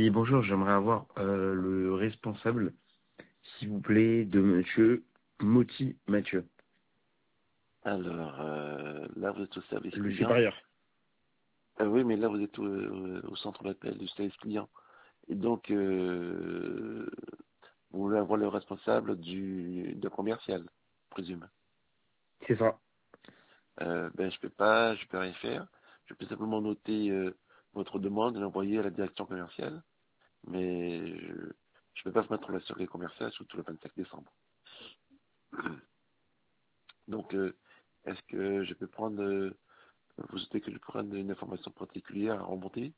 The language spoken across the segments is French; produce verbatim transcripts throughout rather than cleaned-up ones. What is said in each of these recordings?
Oui, bonjour, j'aimerais avoir euh, le responsable, s'il vous plaît, de monsieur Moti Mathieu. Alors, euh, là, vous êtes au service Le client. supérieur. Euh, oui, mais là, vous êtes au, au centre d'appel du service client. Et donc, euh, vous voulez avoir le responsable du de commercial, je présume. C'est ça. Euh, ben, je peux pas, je peux rien faire. Je peux simplement noter euh, votre demande et l'envoyer à la direction commerciale. Mais je ne peux pas vous mettre en relation avec les commerciales, surtout le vingt-cinq décembre. Donc, euh, est-ce que je peux prendre, euh, vous souhaitez que je prenne une information particulière à remonter?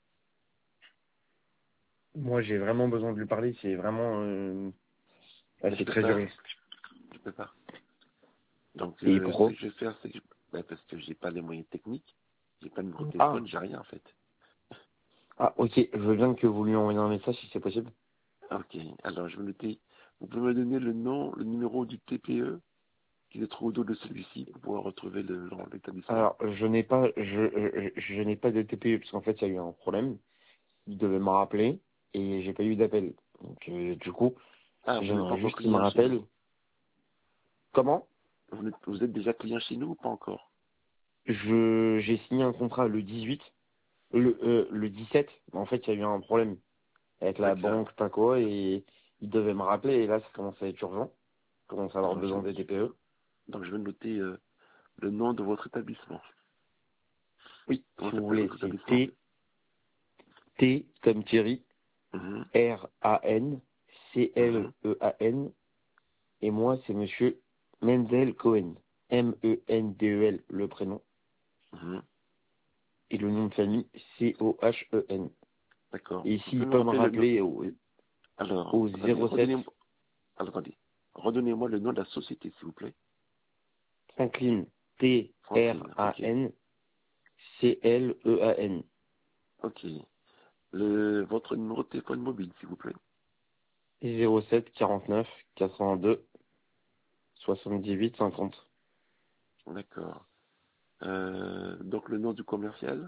Moi, j'ai vraiment besoin de lui parler, c'est vraiment... euh, ouais, Mais je c'est peux très pas, urgent. je peux pas. Donc, Et euh, ce pourquoi? que je vais faire, c'est que, je- ben, parce que j'ai pas les moyens techniques, j'ai pas de numéro de Ah, téléphone, j'ai rien en fait. ah, ok, je veux bien que vous lui envoyiez un message si c'est possible. Ok, alors je vais noter. Vous pouvez me donner le nom, le numéro du T P E qui se trouve au dos de celui-ci pour pouvoir retrouver le genre l'établissement. Alors, je n'ai pas, je, je, je n'ai pas de T P E, parce qu'en fait, il y a eu un problème. Il devait me rappeler, et j'ai pas eu d'appel. Donc, euh, du coup, Ah, vous n'êtes pas j'aimerais encore juste qu'il me client chez nous. rappelle. Comment? Vous êtes, vous êtes déjà client chez nous ou pas encore? Je, j'ai signé un contrat le dix-huit. Le, euh, le dix-sept, en fait, il y a eu un problème avec la D'accord. banque, pas quoi, et ils devaient me rappeler, et là, ça commence à être urgent. Je commence à avoir Alors, je, besoin des T P E. donc je vais noter euh, le nom de votre établissement. Oui, Comment si vous s'appelle voulez, votre c'est établissement? T, T comme Thierry, Mhm, R A N, C L mhm, E A N, et moi, c'est monsieur Mendel Cohen. M E N D E L, le prénom, mhm. et le nom de famille, C O H E N. D'accord. Et Vous s'il pouvez me peut me rappeler le nom. rappeler au, Alors, au attendez, zéro sept, redonnez-moi. Alors, attendez. Redonnez-moi le nom de la société, s'il vous plaît. Franklin, T R Franklin. A Ok. N, C L E A N. Ok. Le, votre numéro de téléphone mobile, s'il vous plaît. zéro sept quarante-neuf quatre cent deux soixante-dix-huit cinquante. D'accord. Euh, donc, le nom du commercial.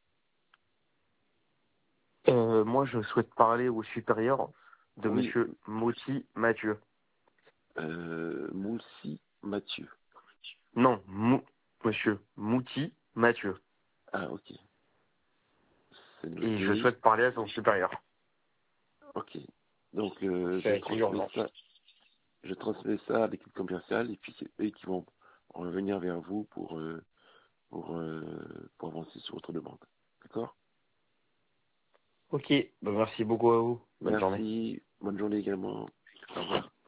Euh, moi, je souhaite parler au supérieur de Oui. monsieur Moti Mathieu. Euh, Moussi Mathieu. Non, Mou, monsieur Mouti Mathieu. Ah, ok. C'est Et je noté. souhaite parler à son supérieur. Ok. Donc, euh, je C'est assez transmets urgent. ça. Je transmets ça à l'équipe commerciale et puis c'est eux qui vont revenir vers vous pour, euh, pour, euh, pour avancer sur votre demande. D'accord? Ok, bah merci beaucoup à vous. Bonne journée. Merci. Bonne journée également. Au revoir.